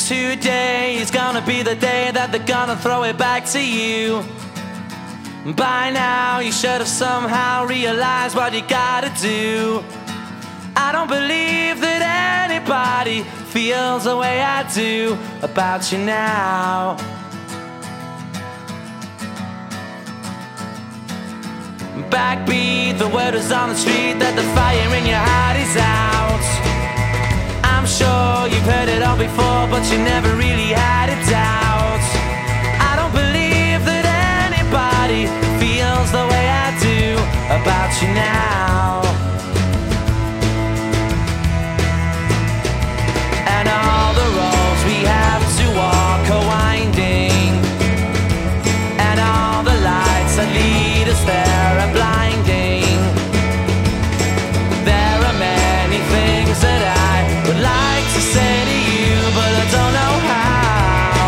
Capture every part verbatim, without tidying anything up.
Today is gonna be the day that they're gonna throw it back to you. By now you should have somehow realized what you gotta do. I don't believe that anybody feels the way I do about you now. Backbeat, the word is on the street that the fire in your heart is out. I'm sure you've heard it all before, but you never really had a doubt. I don't believe that anybody feels the way I do about you now. And all the roads we have to walk are winding, and all the lights that lead us there are blinding. There are many things that I would like to say to you, but I don't know how.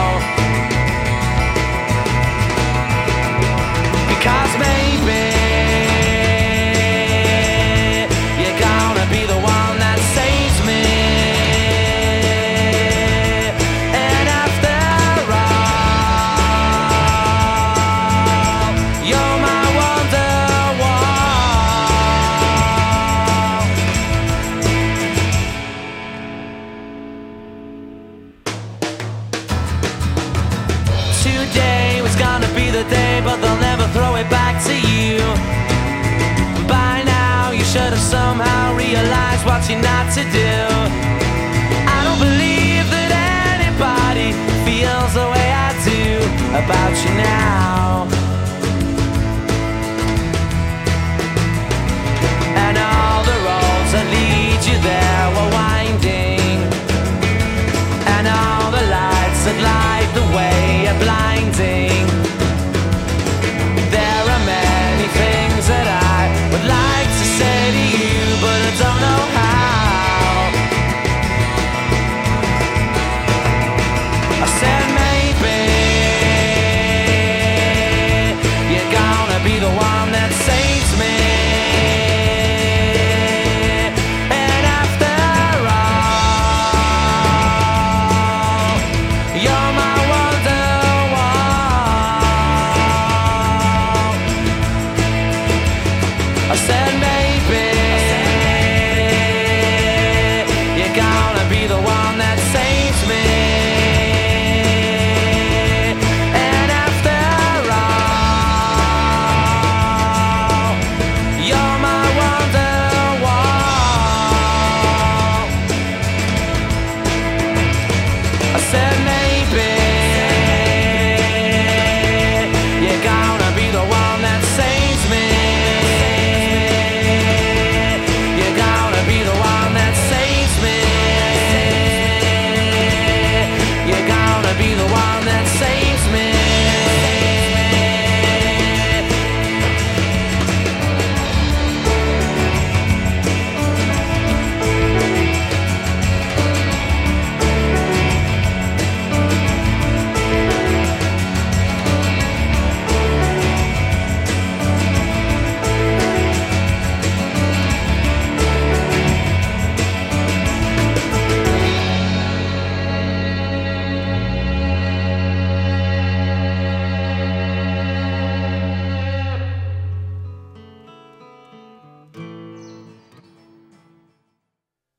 Because maybe you're gonna be the one that saves me. And after all, you're my Today was gonna be the day, but they'll never throw it back to you. By now you should have somehow realized what you're not to do. I don't believe that anybody feels the way I do about you now.